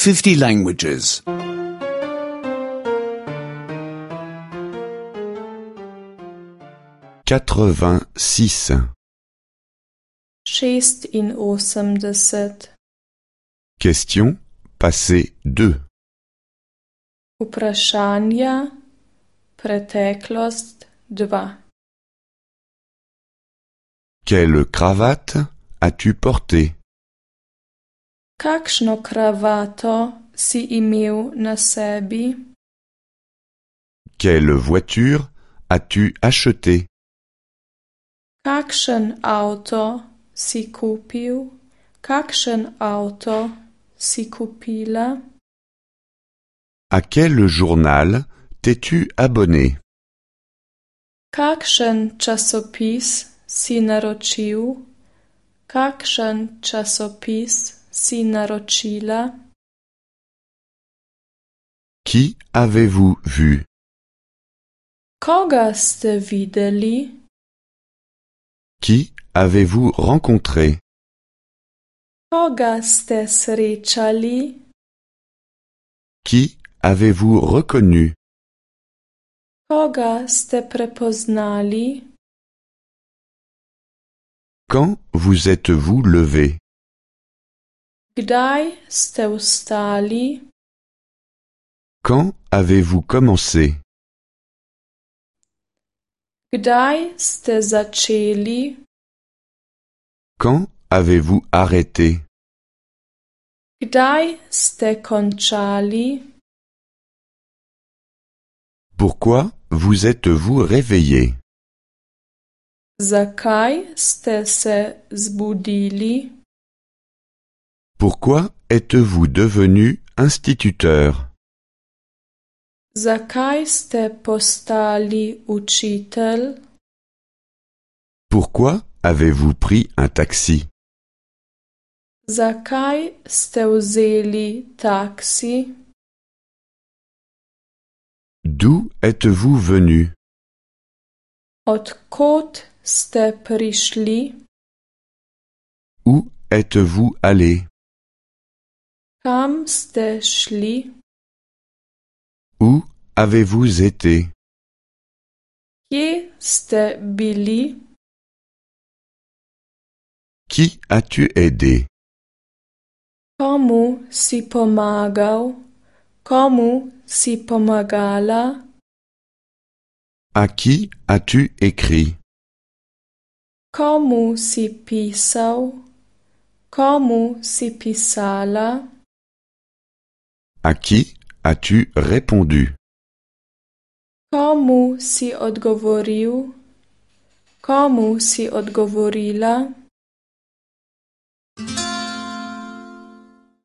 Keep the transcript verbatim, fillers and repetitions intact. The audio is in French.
fifty languages. quatre-vingt-six. šestinosemdeset. Question passé deux. Vprašanja preteklost dva. Quelle cravate as-tu porté? Kakšno kravato si imel na sebi? Quelle voiture as-tu acheté? Kakšen avto si kupil? Kakšen avto si kupila? À quel journal t'es-tu abonné? Kakšen časopis si naročil? Kakšen časopis si naročila? Qui avez-vous vu? Koga ste videli? Qui avez-vous rencontré? Koga ste srečali? Qui avez-vous reconnu? Koga ste prepoznali? Quand vous êtes-vous levé? Kdaj ste vstali? Quand avez-vous commencé? Kdaj ste začeli? Quand avez-vous arrêté? Kdaj ste končali? Pourquoi vous êtes-vous réveillé? Zakaj ste se zbudili? Pourquoi êtes-vous devenu instituteur? Zakaj ste postali učitelj? Pourquoi avez-vous pris un taxi? Zakaj ste vzeli taksi? D'où êtes-vous venu? Od kod ste prišli? Où êtes-vous allé? Kam ste šli? Où avez-vous été? Kje ste bili? Qui as-tu aidé? Komu si pomagal? Komu si pomagala? À qui as-tu écrit? Komu si pisal? Komu si pisala? À qui as-tu répondu? Komu si odgovoril? Komu si odgovorila?